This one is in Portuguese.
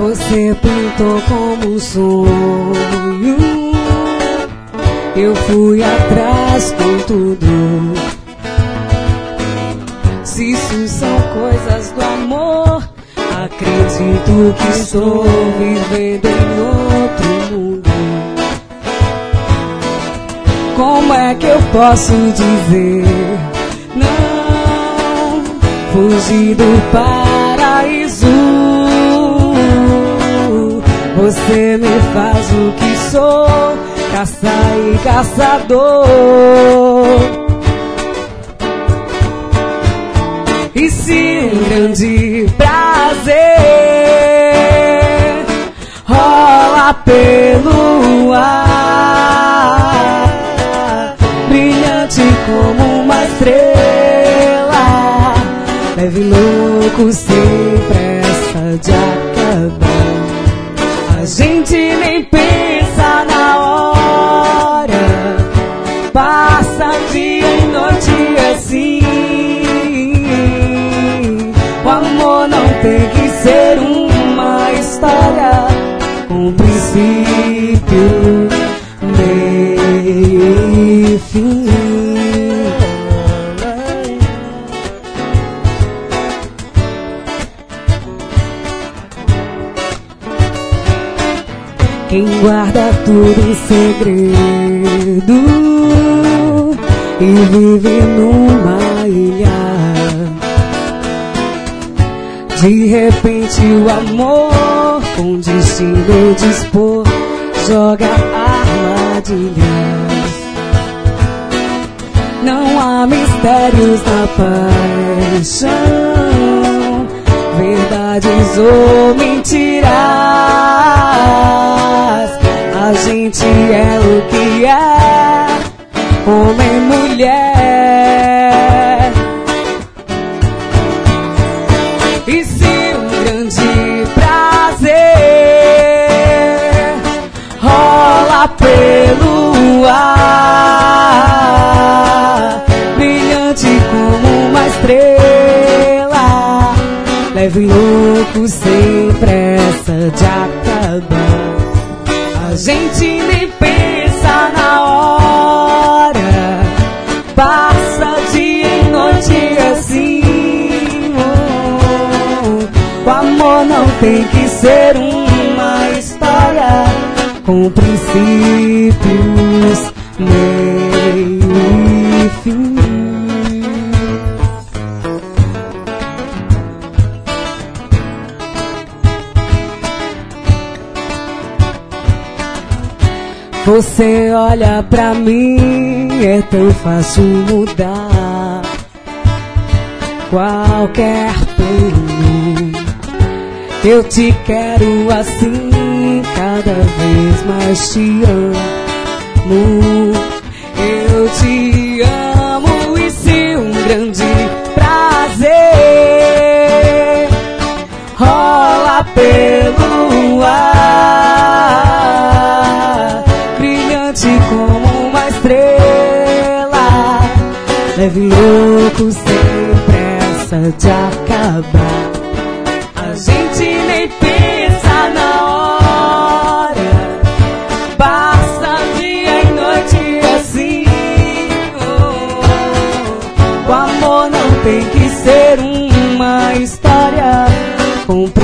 Você pintou como um sonho, eu fui atrás com tudo. Se isso são coisas do amor, acredito que estou vivendo em outro mundo. Como é que eu posso dizer não? Fugir do paraíso. Você me faz o que sou, caça e caçador. E se um grande prazer rola pelo ar, brilhante como uma estrela, leve louco sem pressa de acabar. A gente nem pensa na hora, passa dia e noite assim. O amor não tem que ser uma história com princípio, meio e fim. Quem guarda tudo em segredo e vive numa ilha, de repente o amor com destino dispor joga armadilhas. Não há mistérios na paixão, verdades ou mentiras. A gente é o que é, homem e mulher. E se um grande prazer rola pelo ar, brilhante como uma estrela, leve louco sem pressa de acabar. A gente nem pensa na hora, passa dia e noite assim. O amor não tem que ser uma história com princípios, meio e fim. Você olha pra mim, é tão fácil mudar qualquer plano. Eu te quero assim, cada vez mais te amo. Eu te amo. E se um grande prazer rola pelo ar, brilhante como uma estrela, leve louco sem pressa de acabar. A gente nem pensa na hora, passa dia e noite assim. O amor não tem que ser uma história com